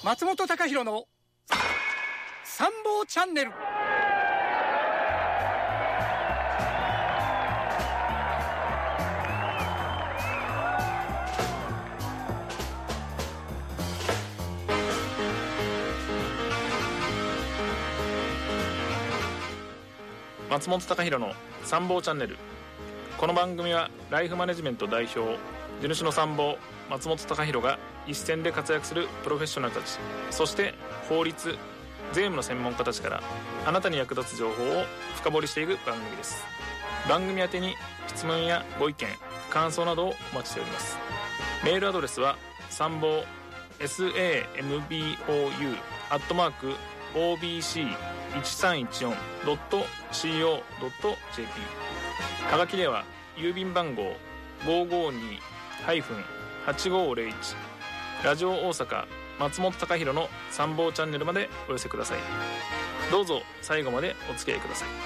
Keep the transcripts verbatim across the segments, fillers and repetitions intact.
松本隆弘の参謀チャンネル。 松本隆弘の参謀チャンネル。この番組はライフマネジメント代表地主の参謀松本隆弘が一線で活躍するプロフェッショナルたち、そして法律税務の専門家たちからあなたに役立つ情報を深掘りしていく番組です。番組宛てに質問やご意見感想などをお待ちしております。メールアドレスは参謀 サムボウ アットマーク オービーシーいちさんいちよん ドット シーオー ドット ジェーピー。 はがきでは郵便番号 ごーごーにー はちごーぜろいち ラジオ大阪松本隆弘の参謀チャンネルまでお寄せください。どうぞ最後までお付き合いください。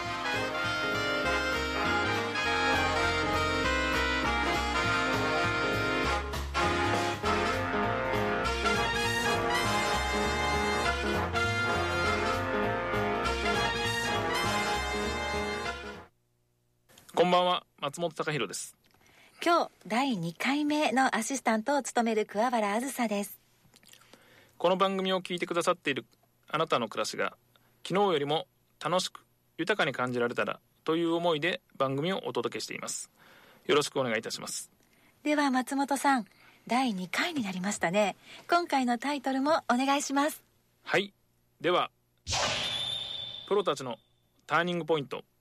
こんばんは、松本隆弘です。 今日だいにかいめのアシスタントを務める桑原あずさです。 この番組を聞いてくださっているあなたの暮らしが昨日よりも楽しく豊かに感じられたらという思いで番組をお届けしています。よろしくお願いいたします。 では松本さん、だいにかいになりましたね。今回のタイトルもお願いします。 はい、ではプロたちのターニングポイント。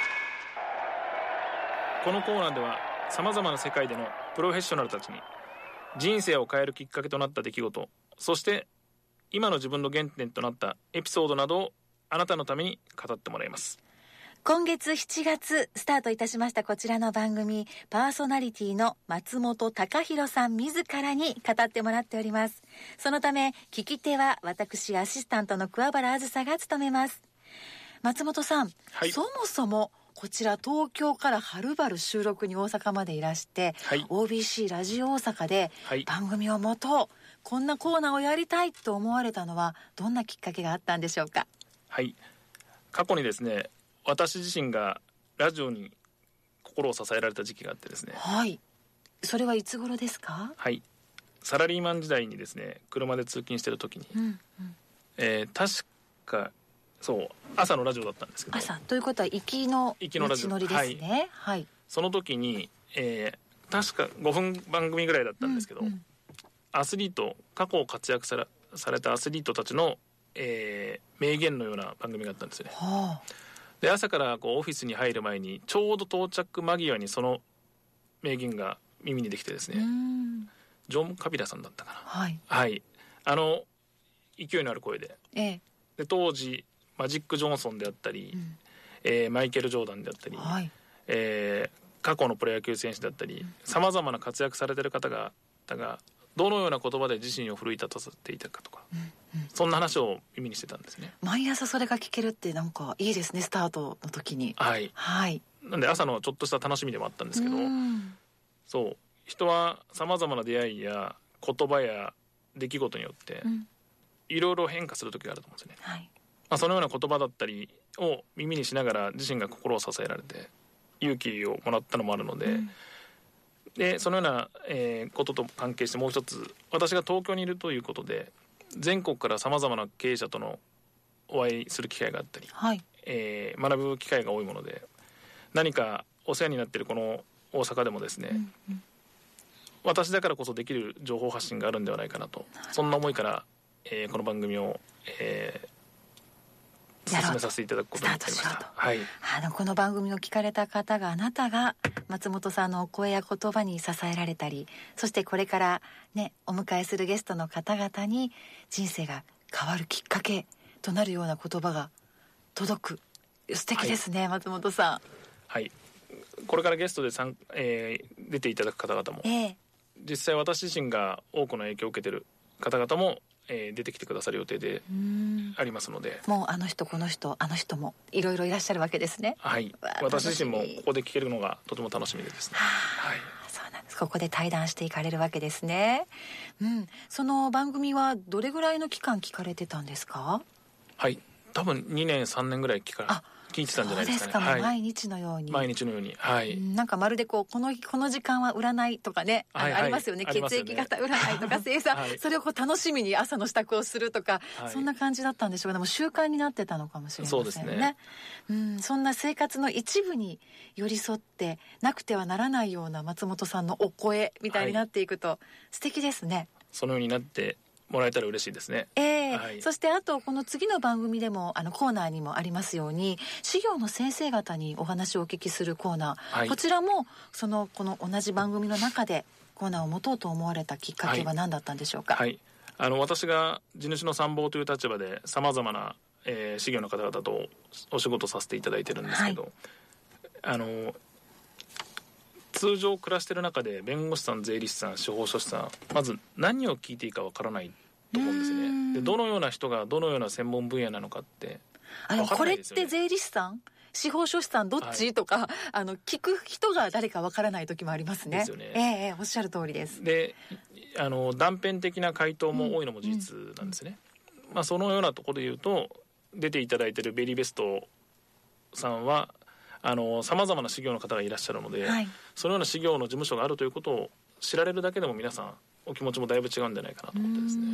このコーナーではさまざまな世界でのプロフェッショナルたちに人生を変えるきっかけとなった出来事、そして今の自分の原点となったエピソードなどをあなたのために語ってもらいます。 今月しちがつスタートいたしましたこちらの番組、パーソナリティの松本隆弘さん自らに語ってもらっております。そのため聞き手は私アシスタントの桑原あずさが務めます。松本さん、はい、そもそもこちら東京からはるばる収録に大阪までいらして、はい、オービーシー ラジオ大阪で番組をもと、はい、こんなコーナーをやりたいと思われたのはどんなきっかけがあったんでしょうか。 はい、過去にですね、私自身がラジオに心を支えられた時期があってですね。 はい、それはいつ頃ですか。 はい、サラリーマン時代にですね、車で通勤してる時に、うんうん、えー、確かそう朝のラジオだったんですけど、 朝ということは行きの道のりですね。はい、はい、 その時に、えー、確かごふん番組ぐらいだったんですけど、うんうん、アスリート、過去を活躍され、されたアスリートたちの、えー、名言のような番組があったんですよね。はあ、で朝からこうオフィスに入る前にちょうど到着間際にその名言が耳にできてですね、うん、ジョン・カビラさんだったかな。はい、はい、あの勢いのある声で、ええ、で当時マジック・ジョンソンであったり、うん、えー、マイケル・ジョーダンであったり、はい、えー、過去のプロ野球選手であったりさまざまな活躍されている方ががどのような言葉で自身を奮い立たせていたかとか、うんうん、そんな話を耳にしてたんですね。 毎朝それが聞けるってなんかいいですね、スタートの時に。 はい、はい、なんで朝のちょっとした楽しみでもあったんですけど、うん、そう人はさまざまな出会いや言葉や出来事によっていろいろ変化する時があると思うんですよね。はい、まあ、そのような言葉だったりを耳にしながら自身が心を支えられて勇気をもらったのもあるので、うん、でそのような、えー、ことと関係してもう一つ、私が東京にいるということで全国からさまざまな経営者とのお会いする機会があったり、はい、えー、学ぶ機会が多いもので、何かお世話になっているこの大阪でもですね、うんうん、私だからこそできる情報発信があるんではないかなと、そんな思いから、えー、この番組を、えー進めさせていただくことになりました。はい、 あのこの番組を聞かれた方が、あなたが松本さんのお声や言葉に支えられたり、そしてこれからねお迎えするゲストの方々に人生が変わるきっかけとなるような言葉が届く。素敵ですね、はい、松本さん。 はい、これからゲストでさん、えー、出ていただく方々も、えー、実際私自身が多くの影響を受けている方々もえー、出てきてくださる予定でありますので、 もうあの人この人あの人もいろいろいらっしゃるわけですね。 はい、私自身もここで聞けるのがとても楽しみでですね。 はい、そうなんです。 ここで対談していかれるわけですね。うん、その番組はどれぐらいの期間聞かれてたんですか？ はい、多分にねんさんねんぐらい聞か聞いてたんじゃないですかね。 そうですか、 はい、 毎日のように毎日のように、はい、 うん、なんかまるでこうこのこの時間は占いとかね、あの、はいはい、ありますよね。血液型占いとか星座、はい、それをこう楽しみに朝の支度をするとか、はい、そんな感じだったんでしょうけども、習慣になってたのかもしれませんね。そうですね。うん、そんな生活の一部に寄り添ってなくてはならないような松本さんのお声みたいになっていくと、はい、素敵ですね。 そのようになってもらえたら嬉しいですね。 えーはい、そしてあとこの次の番組でもあのコーナーにもありますように、私業の先生方にお話をお聞きするコーナー、はい、こちらもそのこの同じ番組の中でコーナーを持とうと思われたきっかけは何だったんでしょうか？ はいはい、あの私が地主の参謀という立場でさまざまな、えー、私業の方々とお仕事させていただいてるんですけど、はい、あの通常暮らしてる中で弁護士さん、税理士さん、司法書士さん、まず何を聞いていいかわからないと思うんですね。でどのような人がどのような専門分野なのかってあのこれって税理士さん、司法書士さんどっち、はい、とかあの聞く人が誰かわからない時もありますね。ですよね。ええー、おっしゃる通りです。 であの断片的な回答も多いのも事実なんですね。うんうん、まあ、そのようなところで言うと、出ていただいているベリーベストさんはさまざまな事業の方がいらっしゃるので、はい、そのような事業の事務所があるということを知られるだけでも皆さんお気持ちもだいぶ違うんじゃないかなと思ってですね。うん、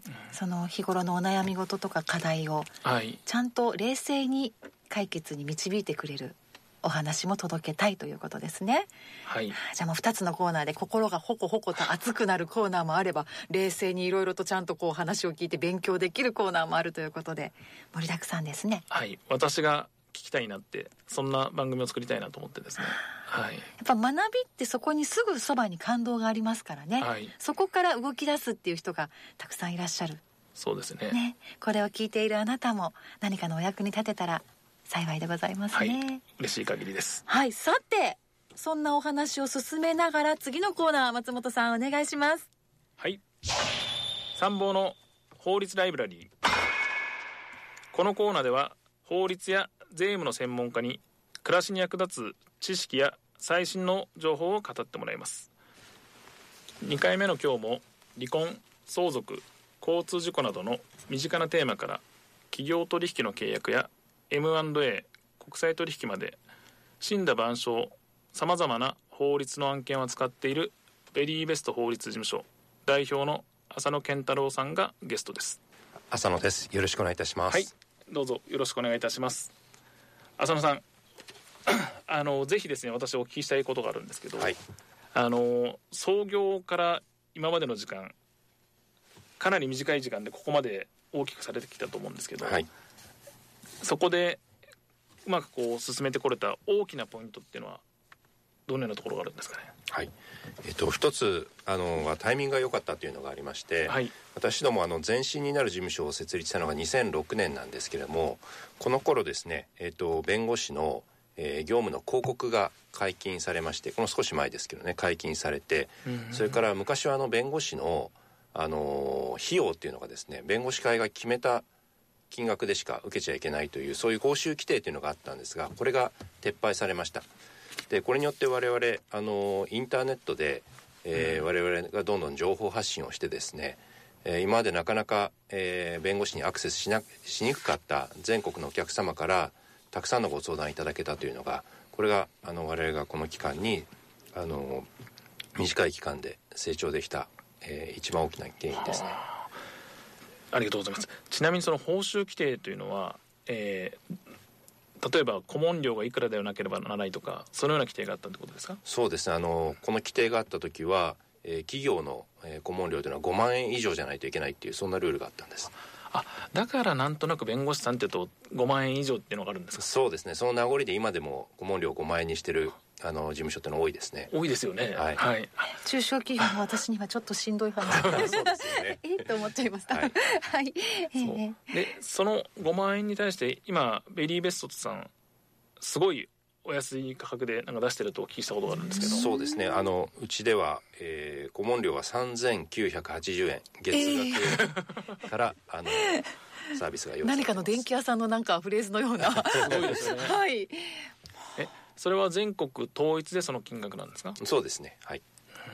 その日頃のお悩み事とか課題をちゃんと冷静に解決に導いてくれるお話も届けたいということですね。はい、じゃあもうふたつのコーナーで心がホコホコと熱くなるコーナーもあれば、冷静にいろいろとちゃんとこう話を聞いて勉強できるコーナーもあるということで盛りだくさんですね。 はい、私が聞きたいなって、そんな番組を作りたいなと思ってですね。はい、やっぱ学びってそこにすぐそばに感動がありますからね。はい、そこから動き出すっていう人がたくさんいらっしゃる。 そうです ね, ねこれを聞いているあなたも何かのお役に立てたら幸いでございますね。 はい、嬉しい限りです。 はい、さてそんなお話を進めながら次のコーナー、松本さんお願いします。 はい、参謀の法律ライブラリー。このコーナーでは法律や税務の専門家に暮らしに役立つ知識や最新の情報を語ってもらいます。にかいめの今日も離婚、相続、交通事故などの身近なテーマから、企業取引の契約や エムアンドエー 国際取引まで森羅万象、さまざまな法律の案件を扱っているベリーベスト法律事務所代表の浅野健太郎さんがゲストです。 浅野です。よろしくお願いいたします。 はい、どうぞよろしくお願いいたします。浅野さんあのぜひですね、私お聞きしたいことがあるんですけど、はい、あの創業から今までの時間、かなり短い時間でここまで大きくされてきたと思うんですけど、はい、そこでうまくこう進めてこれた大きなポイントっていうのはどのようなところがあるんですかね。 はい、えっと、一つあのタイミングが良かったというのがありまして、はい、私どもあの前身になる事務所を設立したのがにせんろくねんなんですけれども、この頃ですね、えっと、弁護士の、えー、業務の広告が解禁されまして、この少し前ですけどね、解禁されて、それから昔はあの弁護士の、あのー、費用っていうのがですね、弁護士会が決めた金額でしか受けちゃいけないという、そういう報酬規定というのがあったんですが、これが撤廃されました。でこれによって我々あのインターネットで、えー、我々がどんどん情報発信をしてですね、えー、今までなかなか、えー、弁護士にアクセスしな、しにくかった全国のお客様からたくさんのご相談いただけたというのが、これがあの我々がこの期間にあの短い期間で成長できた、えー、一番大きな原因ですね。 ありがとうございます。ちなみにその報酬規定というのは、えー例えば顧問料がいくらではなければならないとか、そのような規定があったってことですか。 そうですね、あのこの規定があった時は、えー、企業の、えー、顧問料というのはごまんえん以上じゃないといけないっていう、そんなルールがあったんです。 あ、だからなんとなく弁護士さんっていうとごまんえん以上っていうのがあるんですか。 そうですね、その名残で今でも顧問料ごまんえんにしてるあの事務所っての多いですね。 多いですよね。はい、はい、 中小企業の私にはちょっとしんどい話そうですよねえっと思っちゃいました。はい、はい、 えー、でそのごまんえんに対して今ベリーベストさんすごいお安い価格でなんか出してるとお聞きしたことがあるんですけど。 そうですね、あのうちでは、えー、顧問料はさんぜんきゅうひゃくはちじゅうえん月額から、えー、あのサービスが用意されてます。 何かの電気屋さんのなんかフレーズのようなすごいですよね。はい。え、それは全国統一でその金額なんですか。 そうですね、はい。 う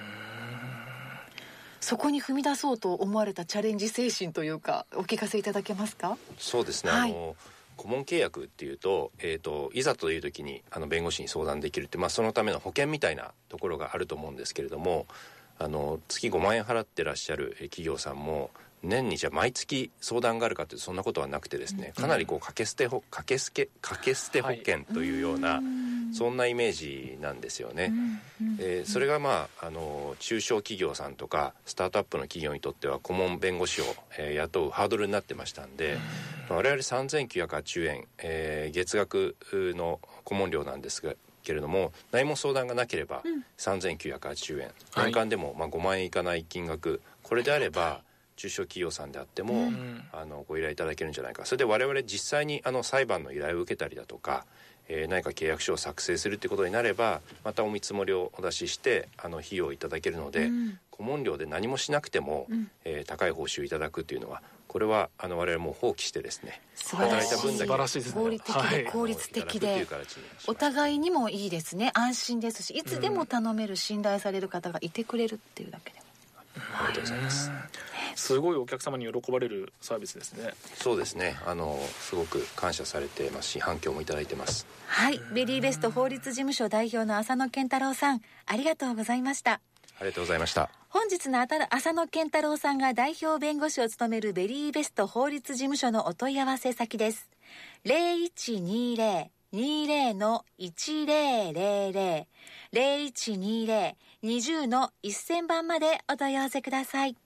そこに踏み出そうと思われたチャレンジ精神というか、お聞かせいただけますか？ そうですね、はい、あの顧問契約っていうと、えーと、いざという時にあの弁護士に相談できるって、まあ、そのための保険みたいなところがあると思うんですけれども、あの月ごまん円払ってらっしゃる企業さんも年にじゃ毎月相談があるかというとそんなことはなくてですね、かなりこう掛け捨て保掛け捨て掛け捨て保険というような、はい、そんなイメージなんですよね。えー、それがまああの中小企業さんとかスタートアップの企業にとっては顧問弁護士を、えー、雇うハードルになってましたんで、我々さんぜんきゅうひゃくはちじゅうえん、えー、月額の顧問料なんですがけれども、何も相談がなければさんぜんきゅうひゃくはちじゅうえん、うん、年間でもまあごまん円いかない金額、これであれば中小企業さんであっても、うん、あのご依頼いただけるんじゃないか。それで我々実際にあの裁判の依頼を受けたりだとか、えー、何か契約書を作成するということになれば、またお見積もりをお出ししてあの費用をいただけるので、うん、顧問料で何もしなくても、うんえー、高い報酬をいただくというのは、これはあの我々も放棄してですね、 働いた分だけ合理的で効率的で、お互いにもいいですね。安心ですし、いつでも頼める信頼される方がいてくれるっていうだけでも、 うん、ありがとうございます。 すごいお客様に喜ばれるサービスですね。 そうですね、あのすごく感謝されてますし、反響もいただいてます。 はい、ベリーベスト法律事務所代表の浅野健太郎さん、ありがとうございました。 ありがとうございました。 本日の浅野健太郎さんが代表弁護士を務めるベリーベスト法律事務所のお問い合わせ先です。 ゼロいちにゼロ にゼロ いちゼロゼロゼロ ゼロいちにゼロ にゼロ いっせんばんまでお問い合わせください。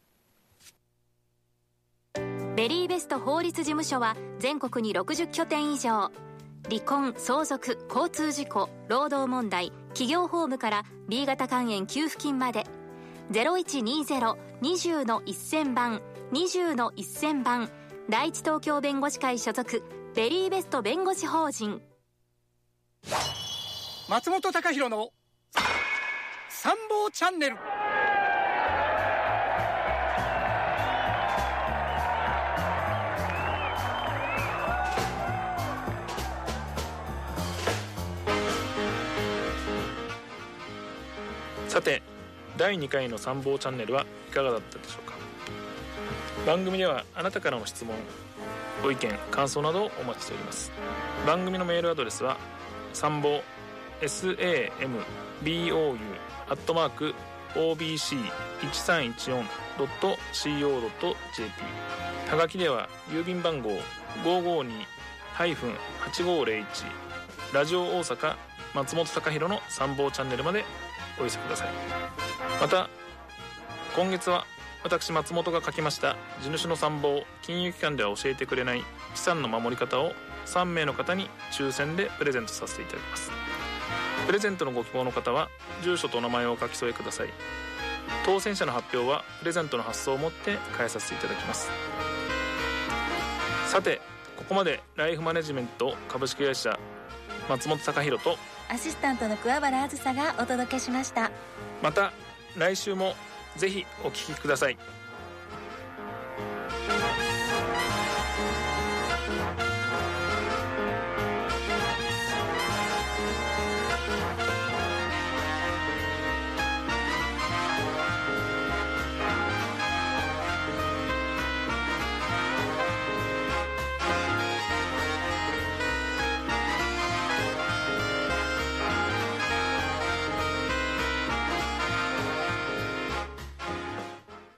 ベリーベスト法律事務所は全国にろくじゅっきょてん以上、離婚、相続、交通事故、労働問題、企業法務から B 型肝炎給付金まで、ゼロいちにゼロ にゼロのせんばん、にゼロのせんばん、第一東京弁護士会所属ベリーベスト弁護士法人。 松本隆弘の参謀チャンネル。 さて、だいにかいの参謀チャンネルはいかがだったでしょうか。番組ではあなたからの質問、ご意見、感想などをお待ちしております。番組のメールアドレスは参謀 サムボウ アットマーク オービーシーいちさんいちよん ドット シーオー ドット ジェーピー、 はがきでは郵便番号 ごーごーに はちごーゼロいち ラジオ大阪松本隆弘の参謀チャンネルまでお寄せください。また今月は私松本が書きました地主の参謀、金融機関では教えてくれない資産の守り方をさんめいの方に抽選でプレゼントさせていただきます。プレゼントのご希望の方は住所とお名前をお書き添えください。当選者の発表はプレゼントの発送をもって返させていただきます。さて、ここまでライフマネジメント株式会社松本隆弘とアシスタントの桑原あずさがお届けしました。 また来週もぜひお聞きください。